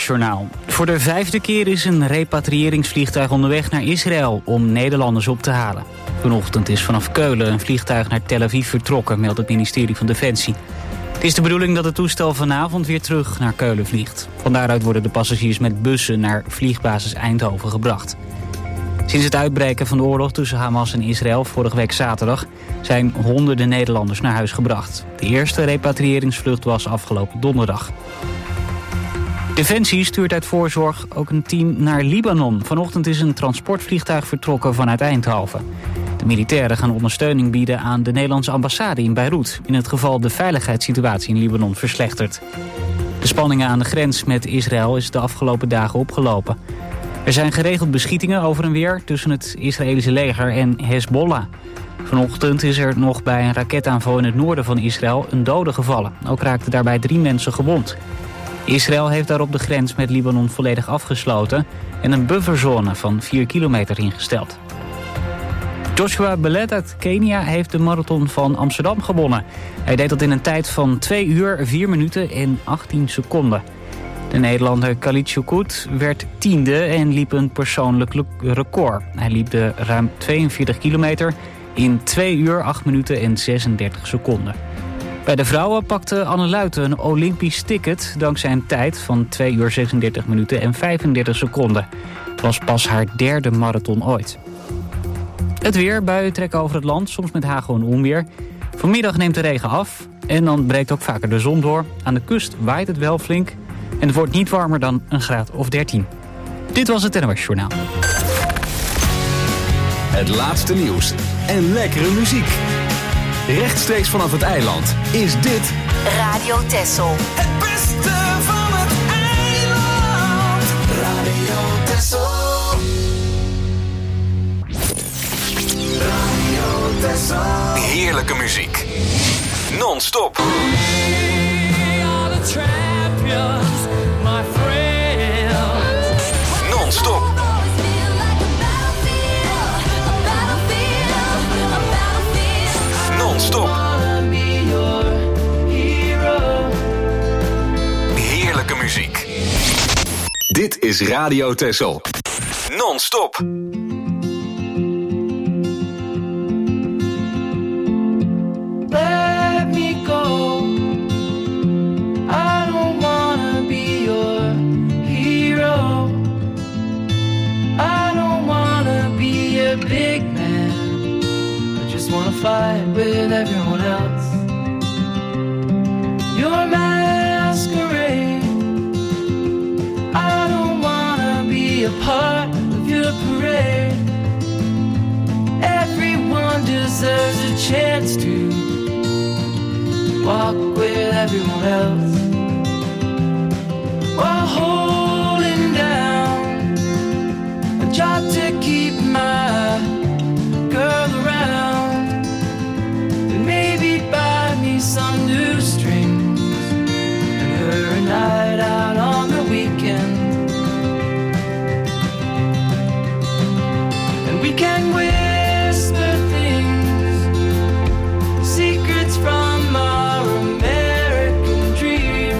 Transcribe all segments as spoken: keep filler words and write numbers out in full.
S Journaal. Voor de vijfde keer is een repatriëringsvliegtuig onderweg naar Israël om Nederlanders op te halen. Vanochtend is vanaf Keulen een vliegtuig naar Tel Aviv vertrokken, meldt het ministerie van Defensie. Het is de bedoeling dat het toestel vanavond weer terug naar Keulen vliegt. Van daaruit worden de passagiers met bussen naar vliegbasis Eindhoven gebracht. Sinds het uitbreken van de oorlog tussen Hamas en Israël vorige week zaterdag zijn honderden Nederlanders naar huis gebracht. De eerste repatriëringsvlucht was afgelopen donderdag. Defensie stuurt uit voorzorg ook een team naar Libanon. Vanochtend is een transportvliegtuig vertrokken vanuit Eindhoven. De militairen gaan ondersteuning bieden aan de Nederlandse ambassade in Beirut, in het geval de veiligheidssituatie in Libanon verslechtert. De spanningen aan de grens met Israël is de afgelopen dagen opgelopen. Er zijn geregeld beschietingen over en weer tussen het Israëlische leger en Hezbollah. Vanochtend is er nog bij een raketaanval in het noorden van Israël een dode gevallen. Ook raakten daarbij drie mensen gewond. Israël heeft daarop de grens met Libanon volledig afgesloten en een bufferzone van vier kilometer ingesteld. Joshua Belet uit Kenia heeft de marathon van Amsterdam gewonnen. Hij deed dat in een tijd van twee uur, vier minuten en achttien seconden. De Nederlander Khalid Choukout werd tiende en liep een persoonlijk record. Hij liep de ruim tweeënveertig kilometer in twee uur, acht minuten en zesendertig seconden. Bij de vrouwen pakte Anne Luiten een Olympisch ticket dankzij een tijd van twee uur, zesendertig minuten en vijfendertig seconden. Het was pas haar derde marathon ooit. Het weer, buien trekken over het land, soms met hagel en onweer. Vanmiddag neemt de regen af en dan breekt ook vaker de zon door. Aan de kust waait het wel flink en het wordt niet warmer dan een graad of dertien. Dit was het N O S Journaal. Het laatste nieuws en lekkere muziek. Rechtstreeks vanaf het eiland is dit Radio Texel. Het beste van het eiland. Radio Texel. Radio Texel. heerlijke muziek. Non-stop. Non-stop. Non-stop. Heerlijke muziek. Dit is Radio Texel. Non-stop. Let me go. I don't wanna be your hero. I don't wanna be a big man. I just wanna fight with everyone else. Your masquerade. I don't wanna be a part of your parade. Everyone deserves a chance to walk with everyone else while holding down a job to keep my girl around and maybe buy me some new strings and her a night out on the weekend, and we can whisper things, secrets from our American dream.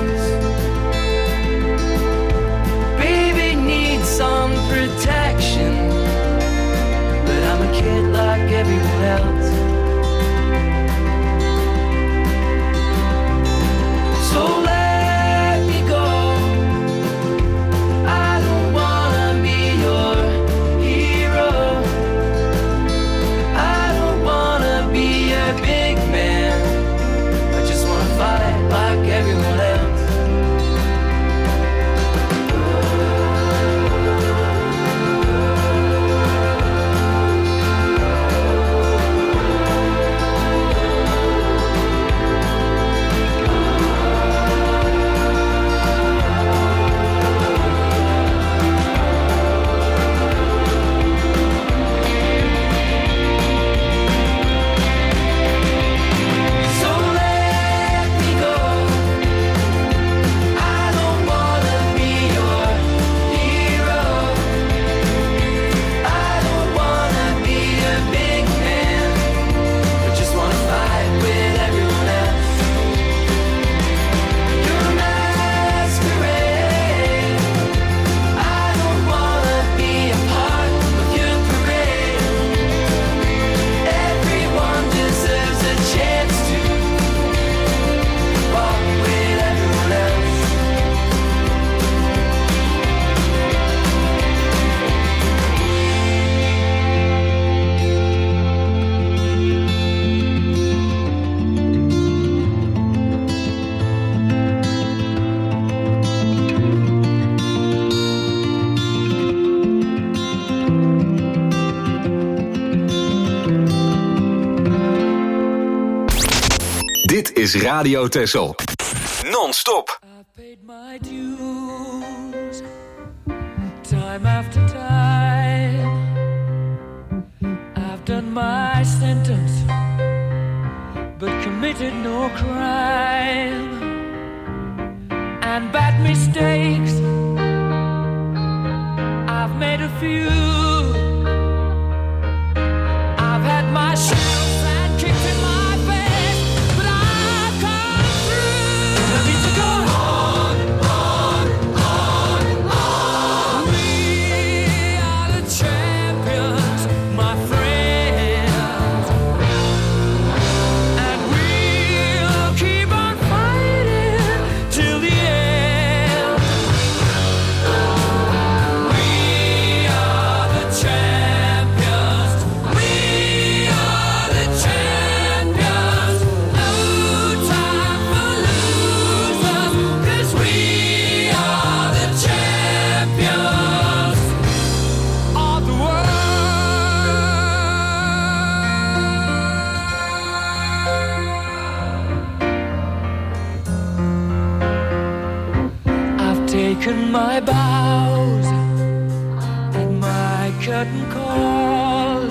is Radio Texel. Non-stop. I paid my dues, time after time. I've done my sentence, but committed no crime. And bad mistakes, I've made a few. I've had my shares and kicked in my face, but I've come through. I need to go on, on, on, on. We are the champions, my friends, and we'll keep on fighting till the end. We are the champions. We are the champions. No time for losers, 'cause we are the champions of the world. I've taken my bows and my curtain calls.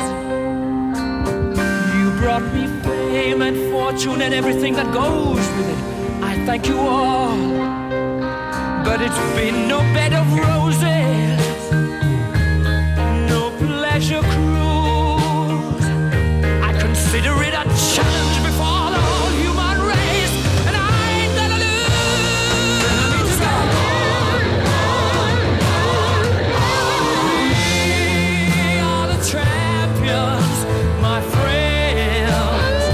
You brought me fame and fortune and everything that goes with it. I thank you all, but it's been no bed of roses, no pleasure cruise. I consider it a challenge before the whole human race, and I ain't gonna lose. I need to go on, on, on, on. We are the champions, my friends,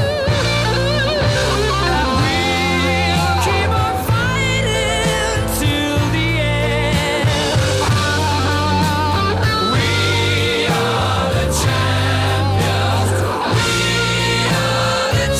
and we'll keep on fighting till the end. We are the champions. We are the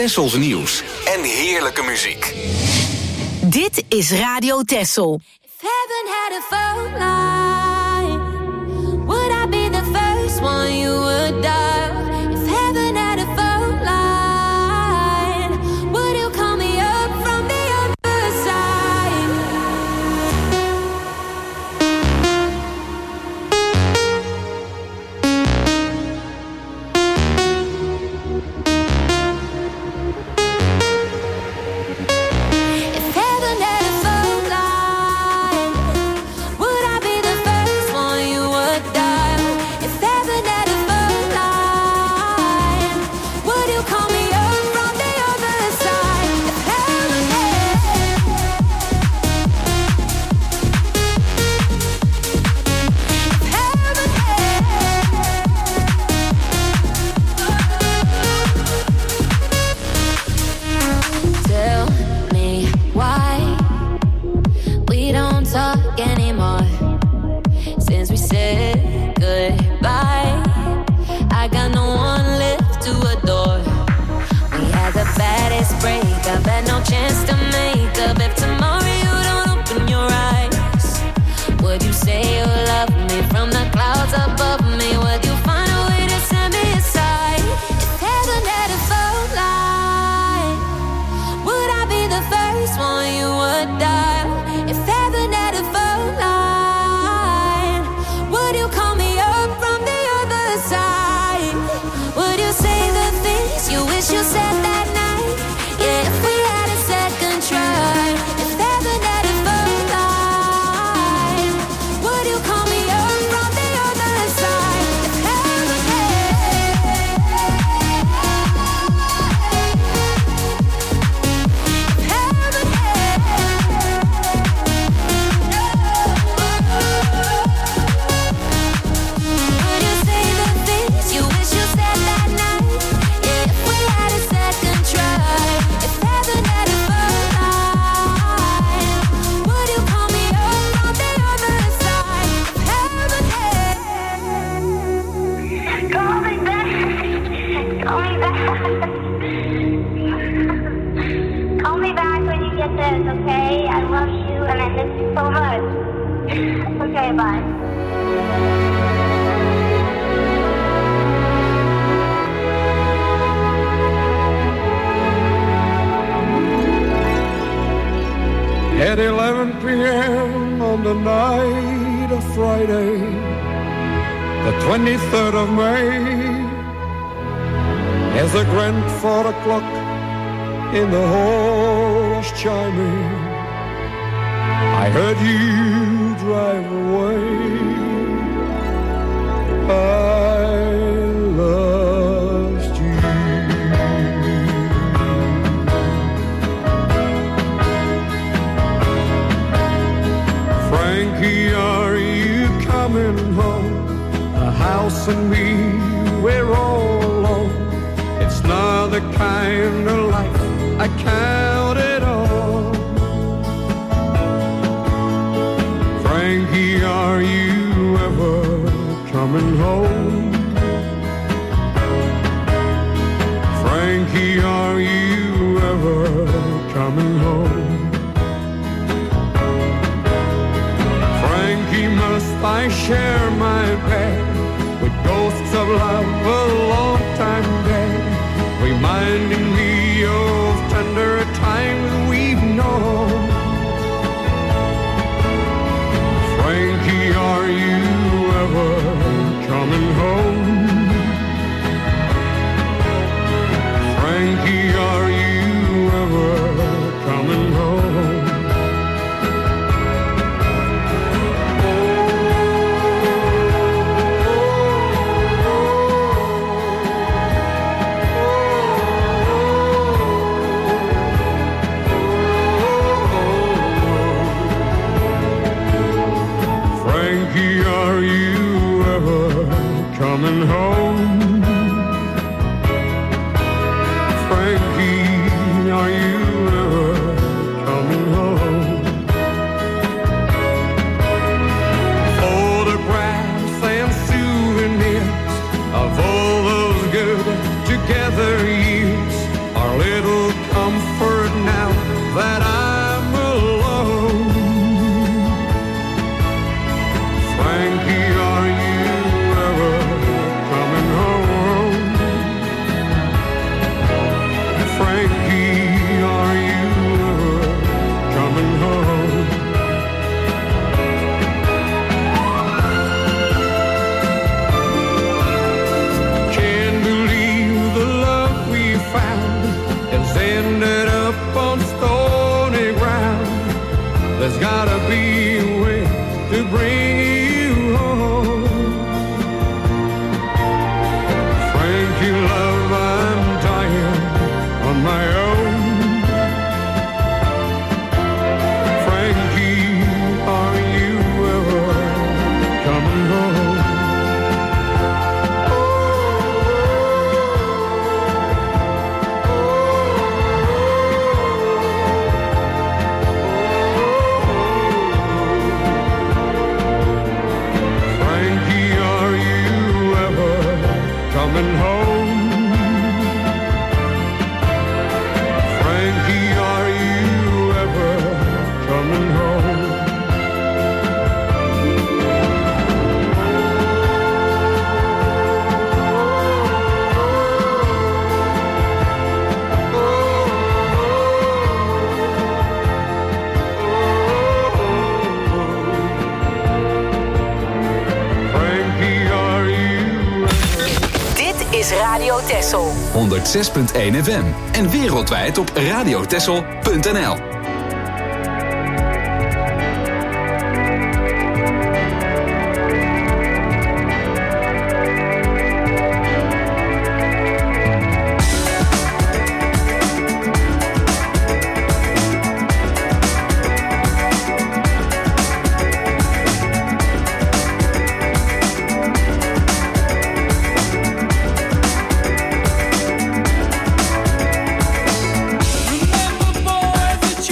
Tessels nieuws en heerlijke muziek. Dit is Radio Tessel. If heaven had a phone line, would I be the first one you would dial? If heaven had a phone line, would you call me up from the other side? If heaven had a phone line, would I be the first one you would dial? If heaven had a phone line, would you call me up from the other side? If heaven had, if heaven had, tell me why we don't talk anymore. Since we said goodbye, I got no one left to adore. We had the baddest breakup, had no chance to make up. If tomorrow you don't open your eyes, would you say you love me from the clouds above me? Would you find a way to set me aside? If heaven had a phone line, would I be the first one you would dial? If heaven had a phone line, would you call me up from the other side? Would you say the things you wish you said that night? Yeah, if we had a second try. If heaven had a phone line, would you call me up from the other side? If heaven would you say the things you wish you said that night? Yeah, if we had a second try. If heaven had a phone line, would you call me up from the other side? If heaven had, Call me back. Call me back. Call me back when you get this, okay? I love you and I miss you so much. Okay, bye. At eleven p.m. on the night of Friday, the twenty-third of May, as the grandfather clock in the hall was chiming, I heard you drive away. I lost you. Frankie, are you coming home? The house and me, we're all alone. It's not the kind of life I counted on. Frankie, are you ever coming home? Frankie, are you ever coming home? Frankie, must I share my bed with ghosts of love a long time dead, reminding me of tender times we've known? Frankie, are you ever coming home? Frankie, are you ever coming home? Oh, oh, oh, oh. There's gotta be a way to bring you home. Frankie, love, I'm dying on my own. Frankie, are you ever coming home? Coming home, Frankie, are you ever coming home? Frankie, are you ever... Is Radio Texel. honderd zes punt één F M en wereldwijd op radiotexel punt n l. Remember, boy, that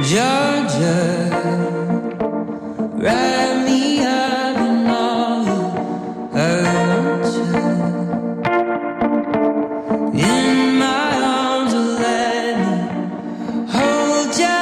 Georgia, wrap me up in all your hurt. In my arms, let me hold ya.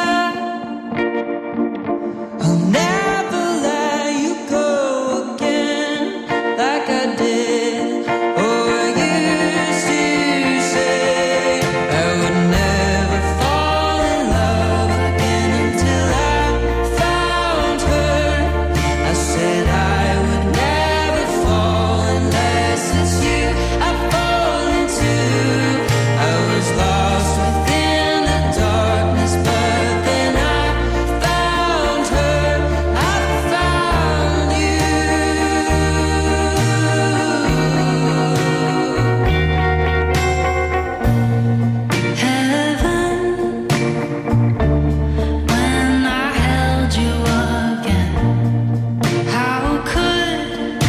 I'll never let you go again like I did or used to say. I would never fall in love again until I found her. I said I would never fall unless it's you I fall into. I was lost within the darkness, but then I found her. I found you. Heaven, when I held you again, how could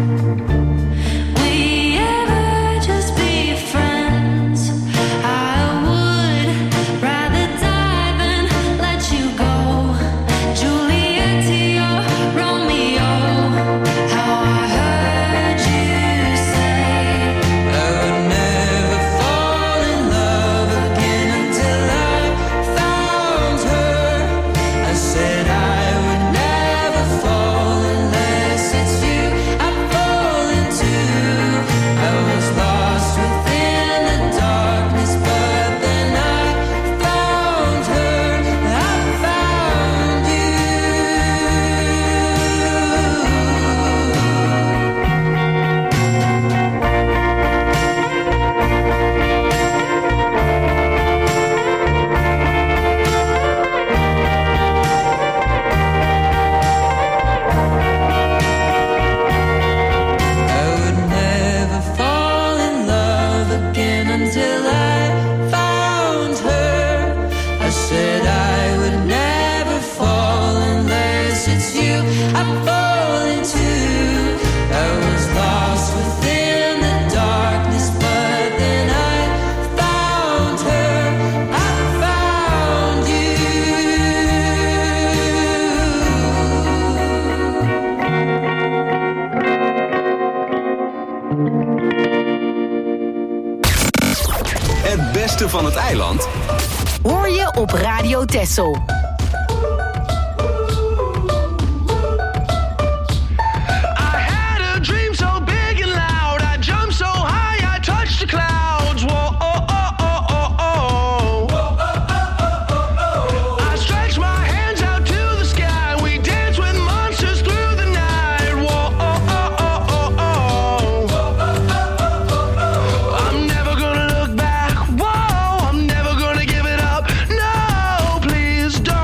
we ever just be friends? I would rather die than let you go. Juliet to your Romeo, how I heard you say I would never fall in love again until I found her. I said I would never fall unless it's you I fall into. I was lost within the darkness, but then I found her. I found you. I would never fall in love again until I found her. I said I would never fall unless it's you I fall into. I was lost within the darkness, but then I found her. I found you. Het beste van het eiland Hoor je op Radio Texel. I had a dream so big and loud. I jumped so high, I touched the clouds. Whoa, oh, oh, oh, oh, oh. I stretched my hands out to the sky. We danced with monsters through the night. Whoa, oh, oh, oh, oh, oh. I'm never gonna look back. Whoa, I'm never gonna give it up. No, please don't.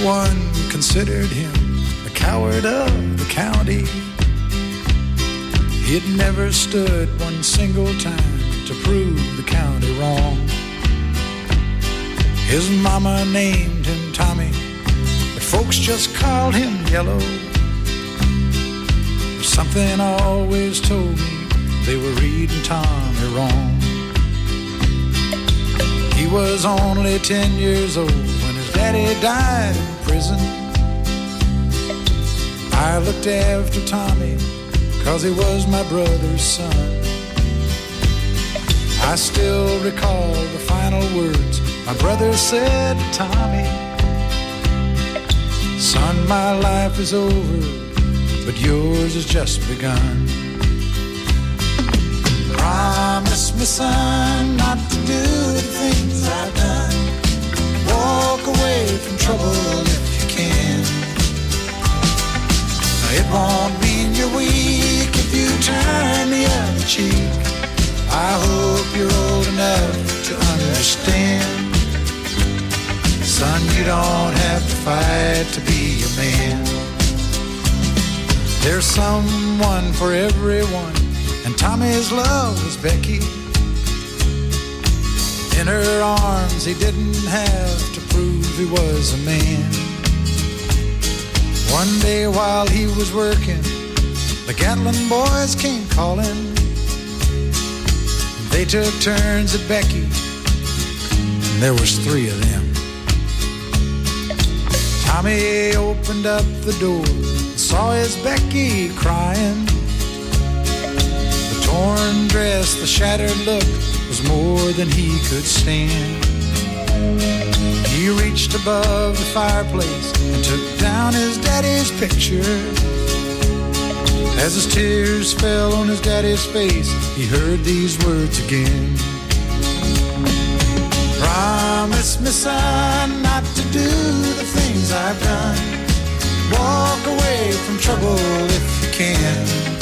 Everyone considered him the coward of the county. He'd never stood one single time to prove the county wrong. His mama named him Tommy, but folks just called him Yellow. Something always told me they were reading Tommy wrong. He was only ten years old when his daddy died in prison. I looked after Tommy 'cause he was my brother's son. I still recall the final words my brother said to Tommy. Son, my life is over, but yours has just begun. Promise me, son, not to do the things I've done. Walk away from trouble if you can. It won't mean you're weak if you turn the other cheek. I hope you're old enough to understand. Son, you don't have to fight to be a man. There's someone for everyone, and Tommy's love was Becky. In her arms he didn't have to prove he was a man. One day while he was working, the Gatlin boys came calling. They took turns at Becky, and there was three of them. Tommy opened up the door, saw his Becky crying. The torn dress, the shattered look was more than he could stand. He reached above the fireplace and took down his daddy's picture. As his tears fell on his daddy's face, he heard these words again. Promise me, son, not to do the things I've done. Walk away from trouble if you can.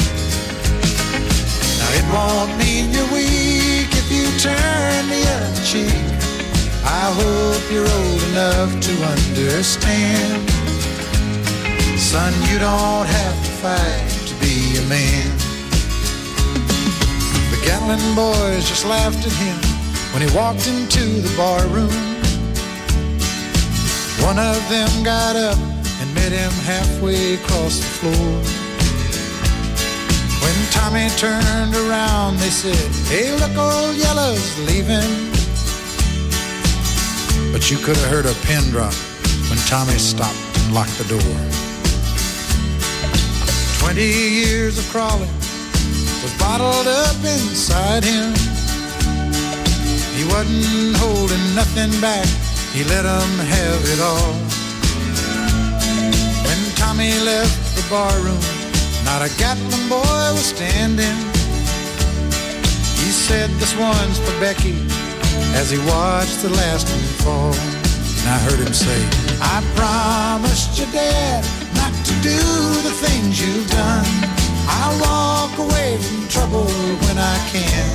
Now it won't mean you're weak if you turn the other cheek. I hope you're old enough to understand. Son, you don't have to fight to be a man. The Gatlin boys just laughed at him when he walked into the bar room. One of them got up and met him halfway across the floor. When Tommy turned around, they said, "Hey, look, old Yellow's leaving." But you could have heard a pin drop when Tommy stopped and locked the door. Twenty years of crawling was bottled up inside him. He wasn't holding nothing back, he let them have it all. When Tommy left the barroom, not a Gatlin boy was standing. He said, "This one's for Becky," as he watched the last one fall. And I heard him say, "I promised your dad not to do the things you've done. I'll walk away from trouble when I can.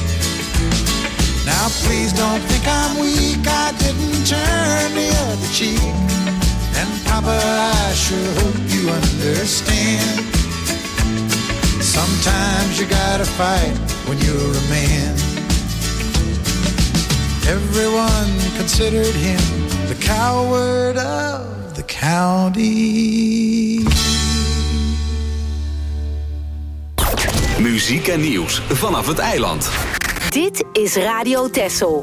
Now please don't think I'm weak, I didn't turn the other cheek. And Papa, I sure hope you understand. Sometimes you gotta fight when you're a man." Everyone considered him the coward of the county. Muziek en nieuws vanaf het eiland. Dit is Radio Texel.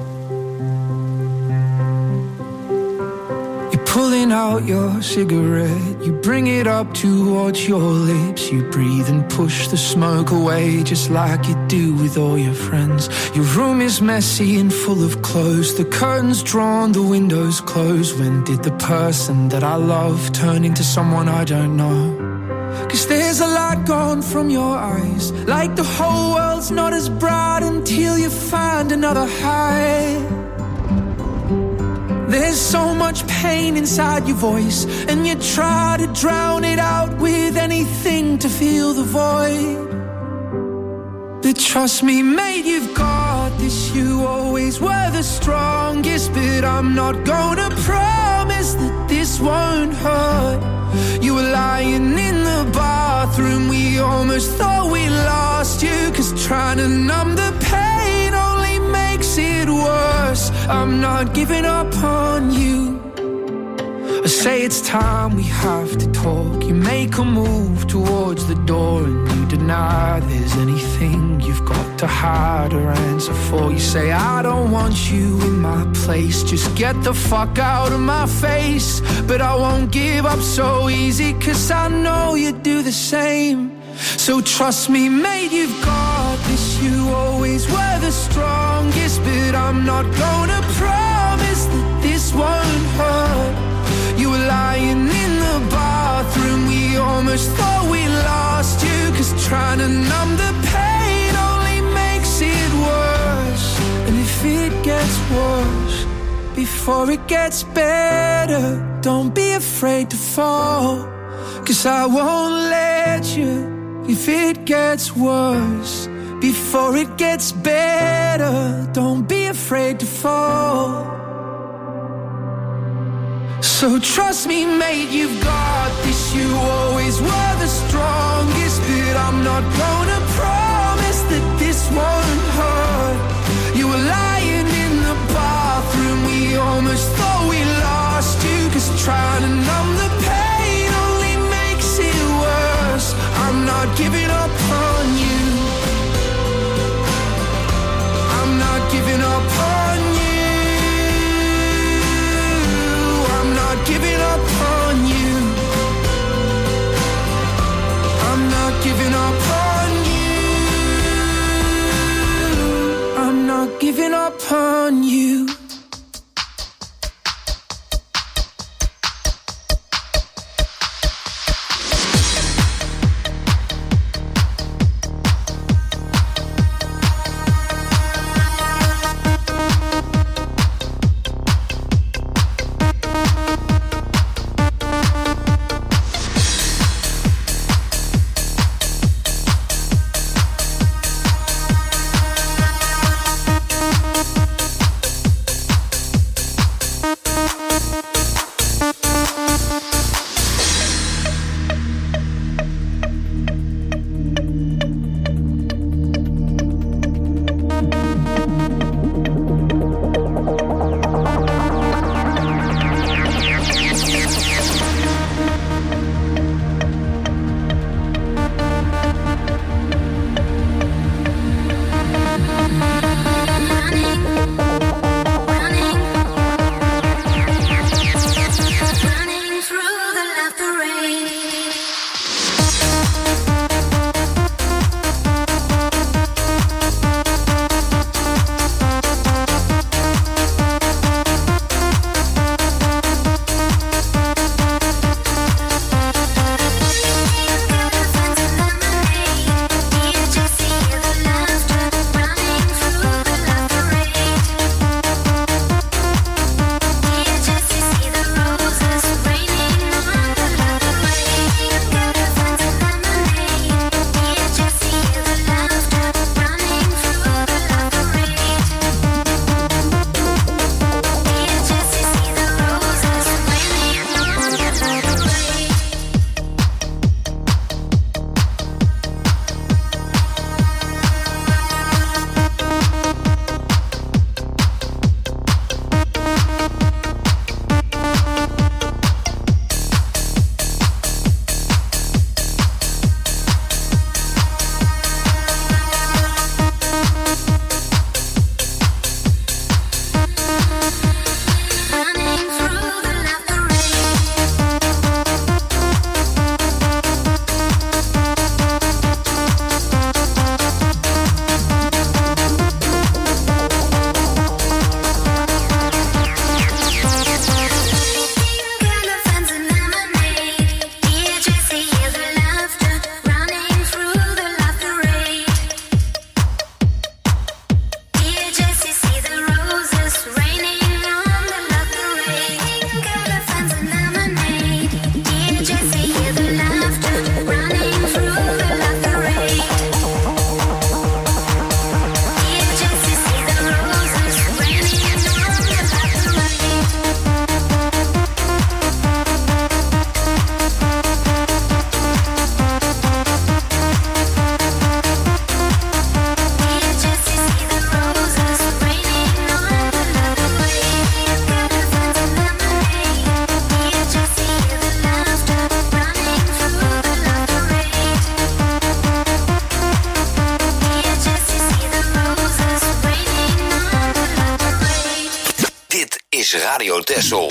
Pulling out your cigarette, you bring it up towards your lips. You breathe and push the smoke away, just like you do with all your friends. Your room is messy and full of clothes, the curtains drawn, the windows closed. When did the person that I love turn into someone I don't know? 'Cause there's a light gone from your eyes, like the whole world's not as bright until you find another high. There's so much pain inside your voice, and you try to drown it out with anything to fill the void. But trust me, mate, you've got got this. You always were the strongest, but I'm not gonna promise that this won't hurt. You were lying in the bathroom, we almost thought we lost you, 'cause trying to numb the pain only makes it worse. I'm not giving up on you. I say it's time we have to talk. You make a move towards the door and you deny there's anything you've got to hide or answer for. You say I don't want you in my place, just get the fuck out of my face. But I won't give up so easy, 'cause I know you do the same. So trust me, mate, you've got this. You always were the strongest, but I'm not gonna promise that this won't hurt. You were lying in the bathroom, we almost thought we lost you, 'cause trying to numb the pain only makes it worse. And if it gets worse before it gets better, don't be afraid to fall, 'cause I won't let you. If it gets worse before it gets better, don't be afraid to fall. So trust me, mate, you've got this. You always were the strongest, but I'm not gonna promise that this won't hurt. You were lying in the bathroom, we almost thought we lost you, 'cause trying to numb the pain only makes it worse. I'm not giving up on you. I'm not giving up on you. Giving up on you. I'm not giving up on you. Radio Texel.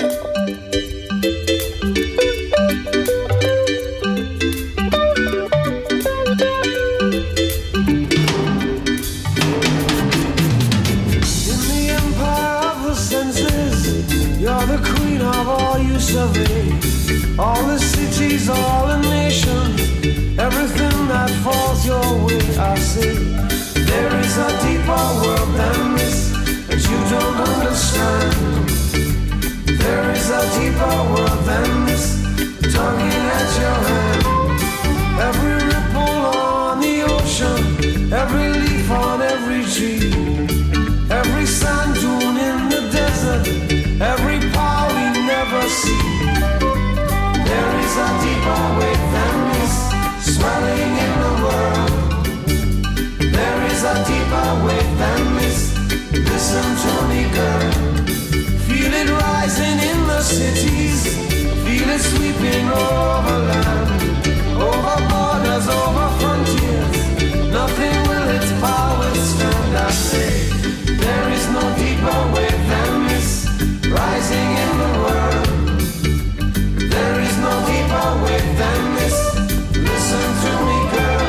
You're the queen of all you survey. All the cities, all the nations, everything that falls your way, I say. There is a deeper world than this that you don't understand. There is a deeper world than this, tugging at your hand. Every ripple on the ocean, every leaf on every tree, every sand dune in the desert, every power we never see. There is a deeper wave than this, swelling in the world. There is a deeper wave than this, listen to me girl. Feel it rising in the cities, feel it sweeping over land, over borders, over frontiers. Nothing will its power stand, I say. There is no deeper wave than this, rising in the world. There is no deeper wave than this, listen to me girl.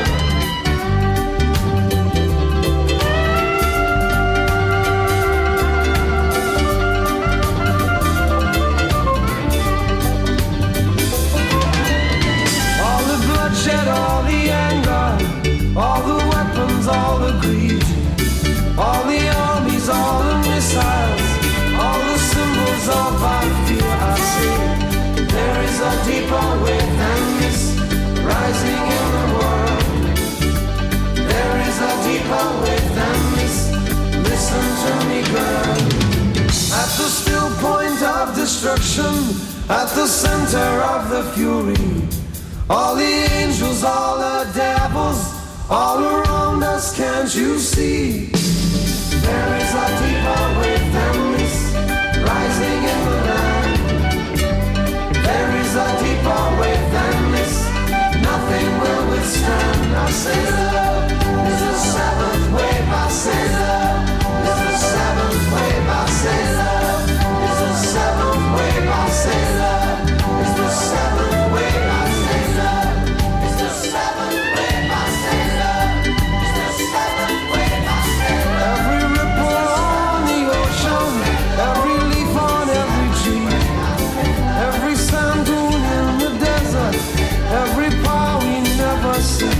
All the bloodshed, all the anger, all the weapons, all the greed, all the armies, all the missiles, all the symbols of our fear, I say. There is a deeper wave than this, rising in the world. There is a deeper wave than this, listen to me girl. At the still point of destruction, at the center of the fury, all the angels, all the devils, all around us, can't you see? There is a deeper wave than this, rising in the land. There is a deeper wave than this, nothing will withstand. I say love is the seventh wave, I say love is the seventh wave, I say love is the seventh wave, I say love is the seventh wave, I say love is the seventh wave, I say love is the seventh wave, I say love. Every ripple on the ocean, every leaf on every tree, every sand dune in the desert, every power we never see.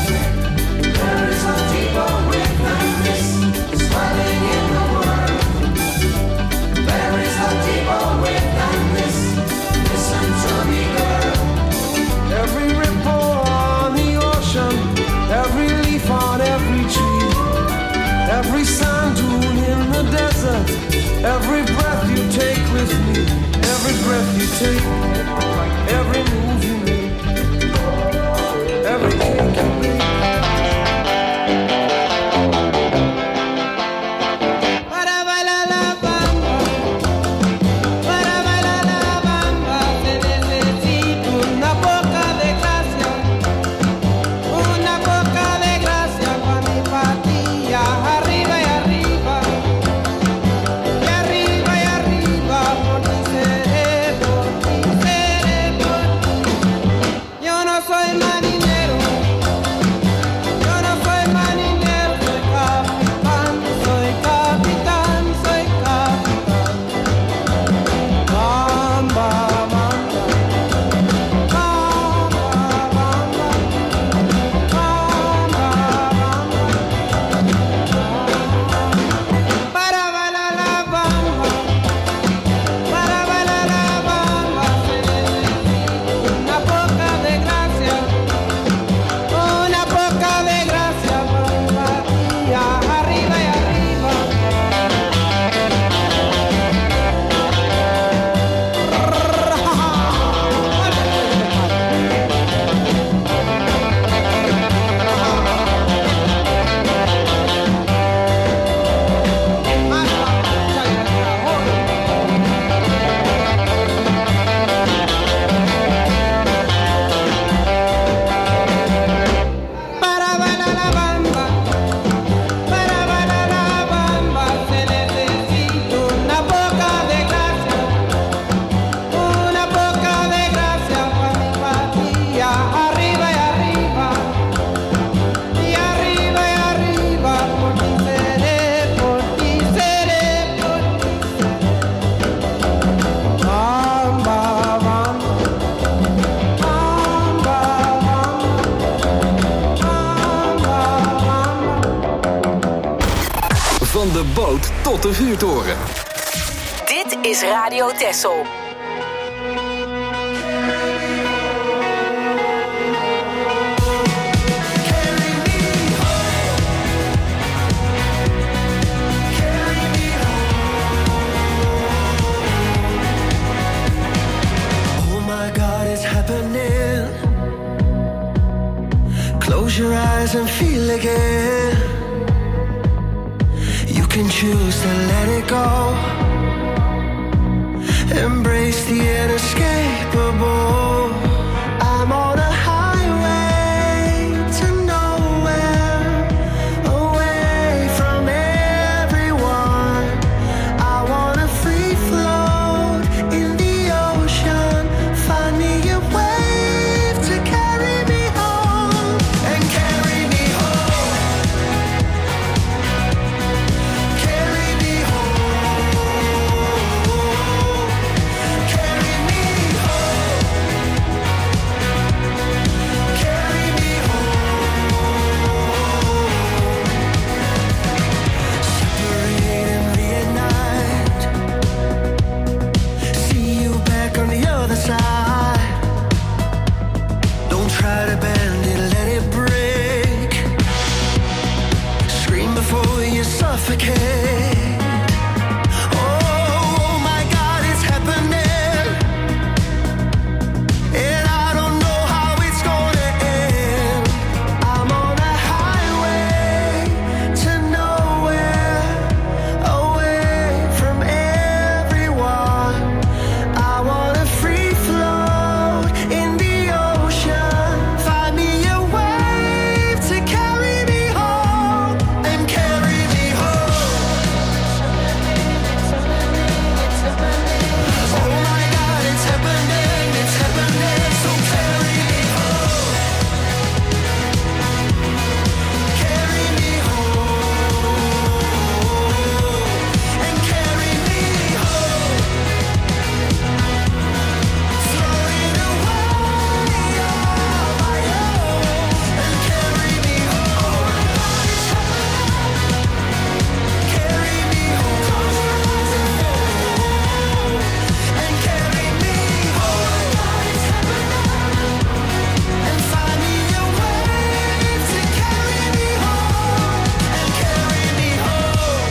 There is a deeper wave than this, swelling in the world. There is a deeper wave than this, listen to me girl. Every ripple on the ocean, every leaf on every tree, every sand dune in the desert, every breath you take with me, every breath you take, every move you make, every kick you make. Para bailar la bamba, para bailar la bamba, se necesita una poca de gracia, una poca de gracia para mi patilla, arriba y arriba, y arriba y arriba, por mi cerebro, mi cerebro. Van de boot tot de vuurtoren. Dit is Radio Texel. Close your eyes and feel again. You can choose to let it go. Embrace the inescapable. I'm on a highway to nowhere, away from everyone. I wanna free float in the ocean. Find me a wave to carry me home and carry me home. Carry me home. Carry me home. Carry me home. Separate and reunite. See you back on the other side. Don't try to bend it, let it break. Scream before you suffocate. Oh my God, it's happening. And I don't know how it's gonna end. I'm on a highway to nowhere, away from everyone. I wanna free float in the ocean. Find me a wave to carry me home and carry me home. Oh my God, it's happening, it's happening. So carry me home. Carry me home. And carry me home. Floating away on my own. And carry me home. Carry me home. And carry me home. And find me a wave to carry me home. And carry me home.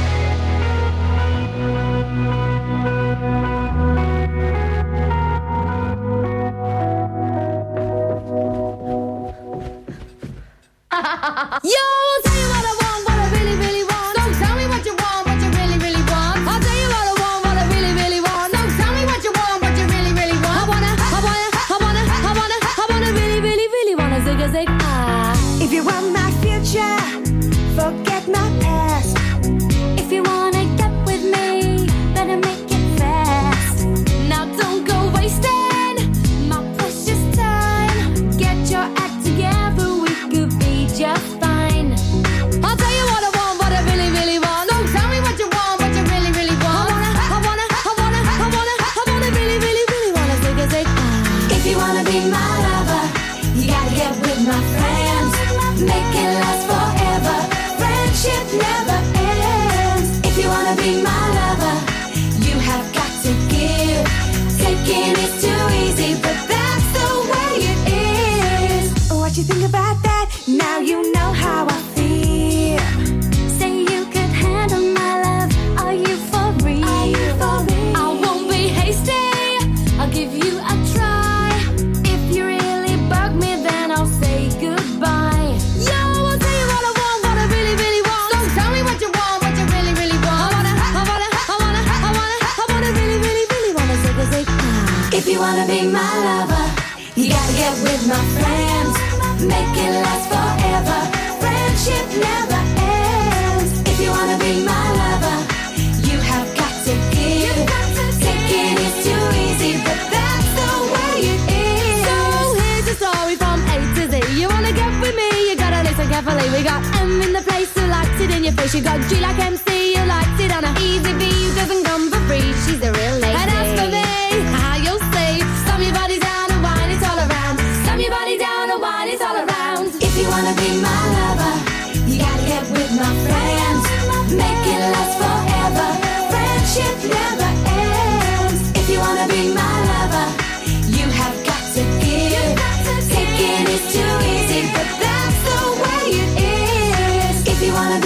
Yo, I'll tell you what I want, what I really, really want. So tell me what you want, what you really, really want. I'll tell you what I want, what I really, really want. So tell me what you want, what you really, really want. I wanna, I wanna, I wanna, I wanna, I wanna really, really, really wanna zig a zig ah. If you want my future, forget my past. If you wanna get with me, better make it fast. Now don't go wasting my precious time. Get your act together, we could be just fine. I'll tell you what I want, what I really, really want. So tell me what you want, what you really, really want. I wanna, I wanna, I wanna, I wanna, I wanna really, really, really wanna zig a zig ah. If you wanna be my lover, you gotta get with my friends. Make it last forever. Friendship never ends. If you wanna be my lover, you have got to give. Taking is too easy, but that's the way it is. What you think about that? Now you know how I feel. Say you could handle my love. Are you for real? Are you for real? I won't be hasty. I'll give you a try. If you really bug me, then I'll say goodbye. Yo, I'll tell you what I want, what I really, really want. So tell me what you want, what you really, really want. I wanna, I wanna, I wanna, I wanna, I wanna really, really, really wanna zig a zig ah. If you wanna be my lover, you gotta get with my friends. Make it last forever. Friendship never ends. If you wanna be my lover, you have got to give. Taking is too easy, but that's the way it is. So here's the story from A to Z. You wanna get with me, you gotta listen carefully. We got M in the place who likes it in your face. You got G like M C, who likes it on a easy B, who doesn't come for free. She's a real lady. And as for me, how you'll see, slam your body down and wine it all around. Slam your body down and wine it all around. If you wanna be my lover, you gotta get with my friends. Make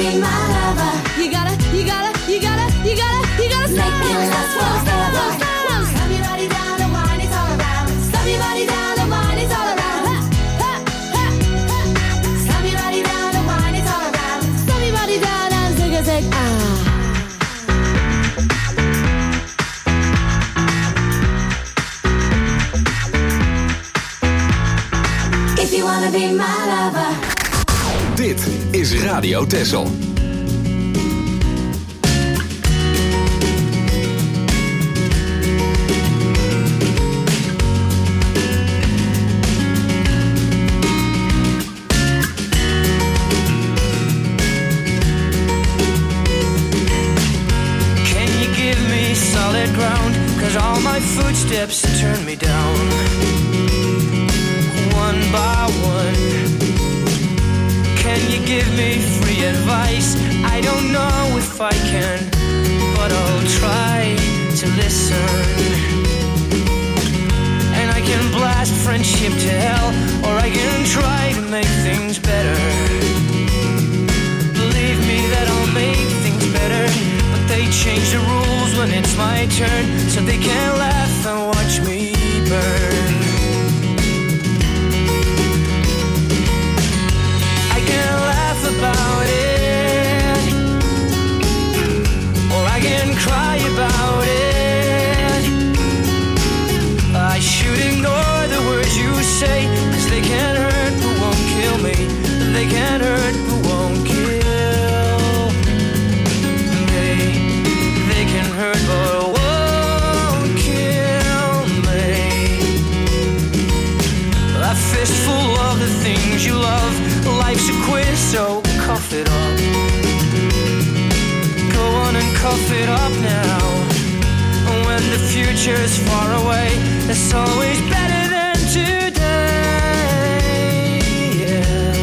be my lover, you gotta, you gotta, you gotta, you gotta, you gotta make it last forever. Stop your body down, the wine is all around. Stop your body down, the wine is all around. Ha, ha, ha, ha. Stop your body down, the wine is all around. Stop your body down and zig a zig ah. If you wanna be my lover. Dit is Radio Texel. All my footsteps turn me down, one by one. Can you give me free advice? I don't know if I can, but I'll try to listen. And I can blast friendship to hell, or I can try to make things better. Believe me that I'll make things better. They change the rules when it's my turn, so they can laugh and watch me burn. I can laugh about it, or I can cry about it. I should ignore the words you say, 'cause they can't hurt but won't kill me. They can't hurt but won't kill. Hurt but won't kill me. A fistful of the things you love. Life's a quiz, so cough it up. Go on and cough it up now. When the future's far away, it's always better than today. Yeah.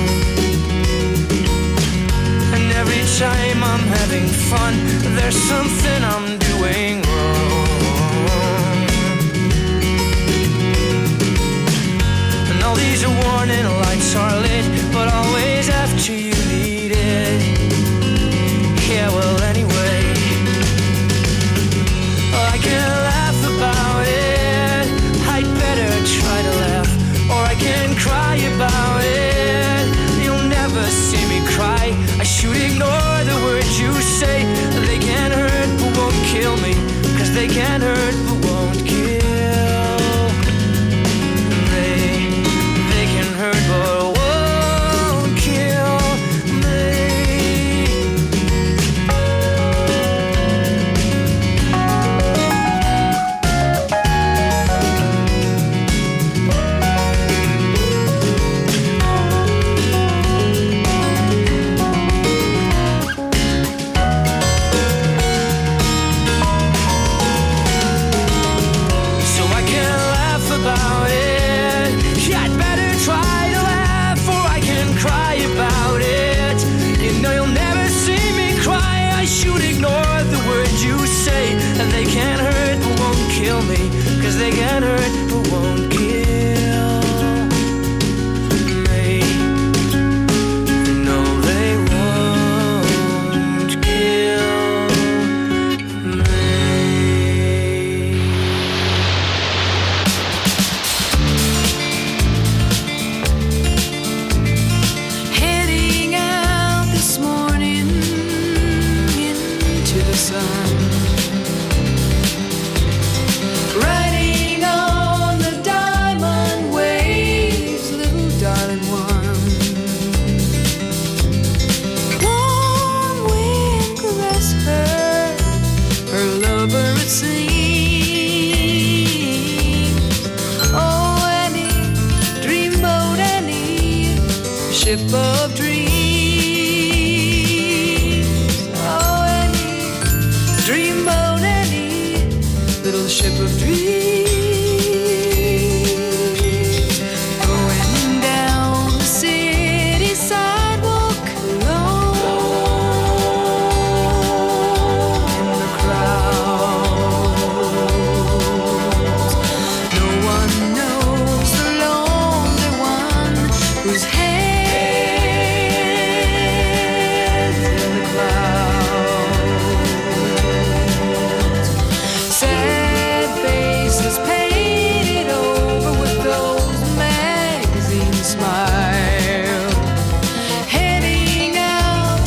And every time I'm having fun, there's something I'm doing wrong. And all these warning lights are lit, but always after you need it. Yeah, well, anyway, I can laugh about it. I'd better try to laugh, or I can cry about it. You'll never see me cry. I should ignore the words you say. They can't hurt but won't kill me, 'cause they can't hurt but won't kill. They, they can hurt but won't kill me.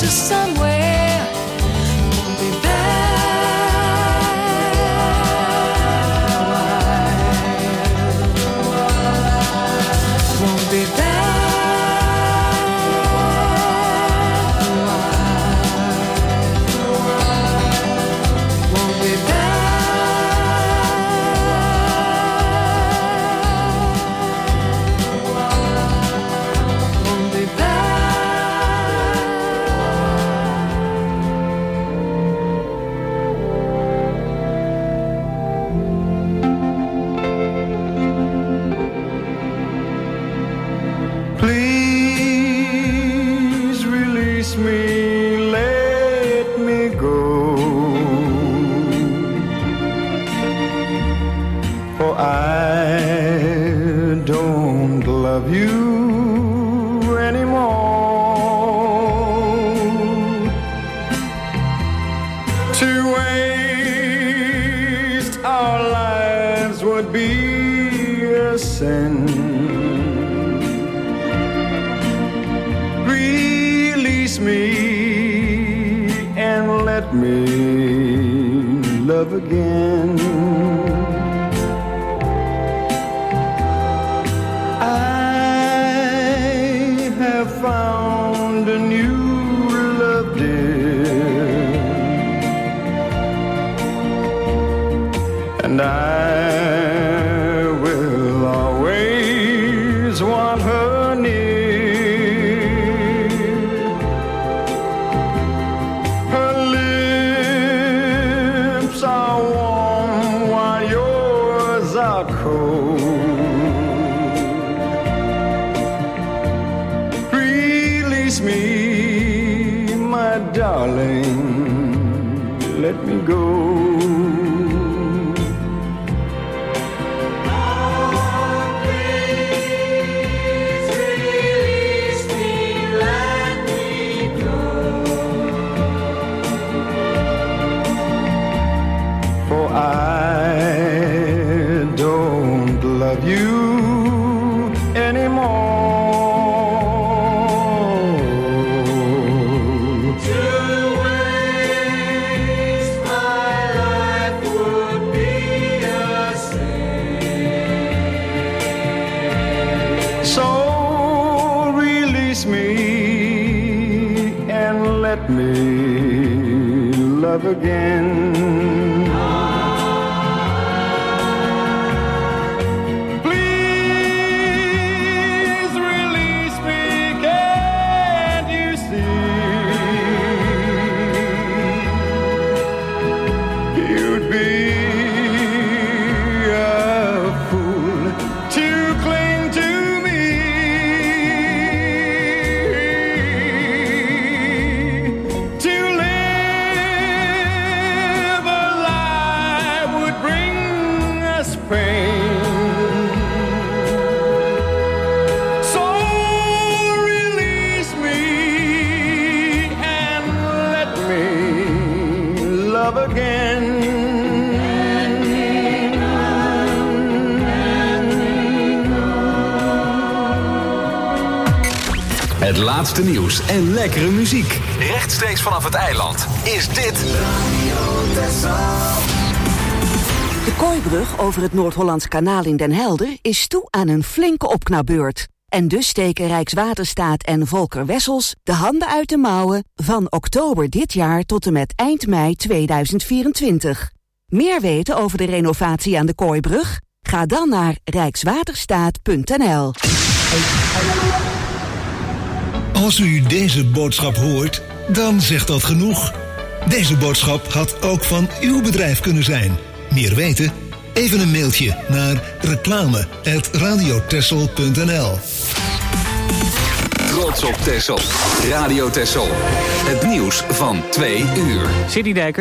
to somewhere. Won't be back. Won't be back. Again, I have found a new love, dear, and I will always want her near. Her lips are warm while yours are cold. Release me, my darling, let me go. Again. Please release me, can't you see? You'd be a fool to cling to me. To Het laatste nieuws en lekkere muziek. Rechtstreeks vanaf het eiland is dit De Kooibrug over het Noord-Hollands Kanaal in Den Helder is toe aan een flinke opknapbeurt. En dus steken Rijkswaterstaat en Volker Wessels de handen uit de mouwen van oktober dit jaar tot en met eind mei tweeduizend vierentwintig. Meer weten over de renovatie aan de Kooibrug? Ga dan naar rijkswaterstaat punt n l. Als u deze boodschap hoort, dan zegt dat genoeg. Deze boodschap had ook van uw bedrijf kunnen zijn. Meer weten? Even een mailtje naar reclame apenstaartje radio texel punt n l. Trots op Texel. Radio Texel. Het nieuws van twee uur. Citydijker.